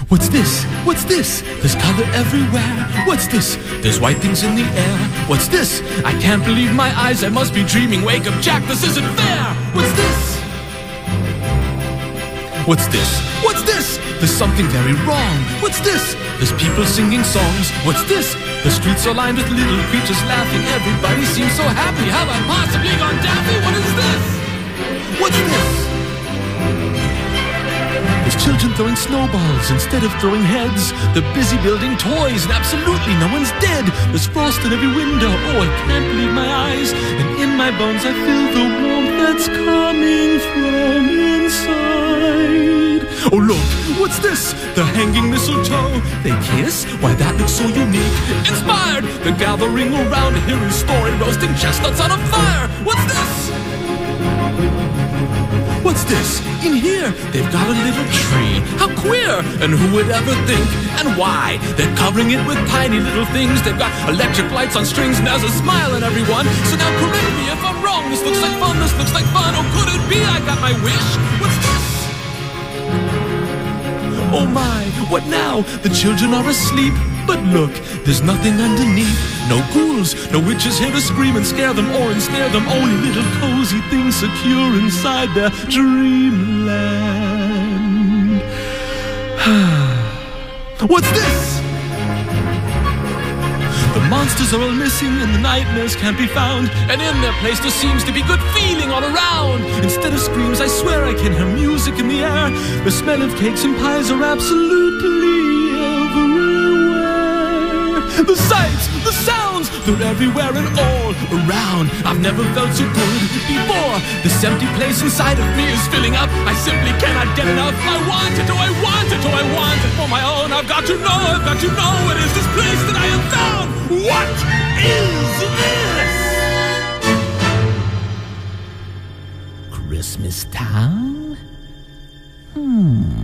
What's this? What's this? There's color everywhere. What's this? There's white things in the air. What's this? I can't believe my eyes. I must be dreaming. Wake up, Jack. This isn't fair. What's this? What's this? What's this? There's something very wrong. What's this? There's people singing songs. What's this? The streets are lined with little creatures laughing. Everybody seems so happy. Have I possibly gone daffy? What is this? What's this? There's children throwing snowballs instead of throwing heads. They're busy building toys and absolutely no one's dead. There's frost in every window. Oh, I can't believe my eyes. And in my bones I feel the warmth that's coming from inside. Oh look, what's this? The hanging mistletoe. They kiss? Why that looks so unique. Inspired! They're gathering around to hear his story, roasting chestnuts on a fire. What's this? What's this? In here, they've got a little tree. How queer! And who would ever think? And why? They're covering it with tiny little things. They've got electric lights on strings and there's a smile on everyone. So now correct me if I'm wrong. This looks like fun, this looks like fun. Oh, could it be I got my wish? What's this? Oh my, what now? The children are asleep. But look, there's nothing underneath. No ghouls, no witches here to scream and scare them or ensnare them. Only little cozy things secure inside their dreamland. What's this? The monsters are all missing and the nightmares can't be found. And in their place there seems to be good feeling all around. Instead of screams, I swear I can hear music in the air. The smell of cakes and pies are absolutely everywhere. The sights, the sounds, they're everywhere and all around. I've never felt so good before. This empty place inside of me is filling up. I simply cannot get enough. I want it, oh I want it, oh I want it for my own. I've got to know what is this place that I have found. What is this? Christmas Town?